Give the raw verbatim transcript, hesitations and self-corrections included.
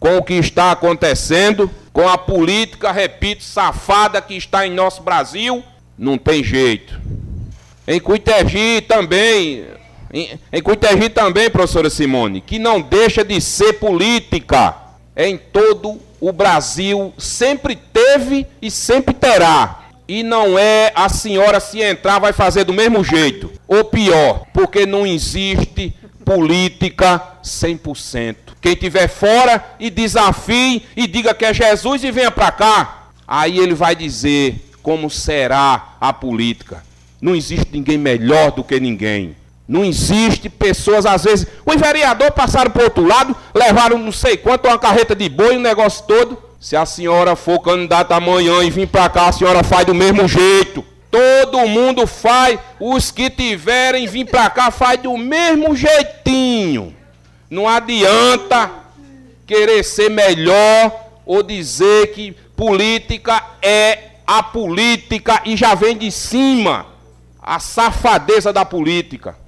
com o que está acontecendo, com a política, repito, safada que está em nosso Brasil, não tem jeito. Em Cuitegi também, em, em Cuitegi também, professora Simone, que não deixa de ser política. Em todo o Brasil sempre teve e sempre terá. E não é a senhora, se entrar, vai fazer do mesmo jeito. Ou pior, porque não existe política cem por cento. Quem estiver fora e desafie e diga que é Jesus e venha para cá, aí ele vai dizer como será a política. Não existe ninguém melhor do que ninguém. Não existe pessoas, às vezes, os vereadores passaram para o outro lado, levaram não sei quanto, uma carreta de boi, um negócio todo. Se a senhora for candidata amanhã e vir para cá, a senhora faz do mesmo jeito. Todo mundo faz, os que tiverem vir para cá faz do mesmo jeitinho. Não adianta querer ser melhor ou dizer que política é a política e já vem de cima a safadeza da política.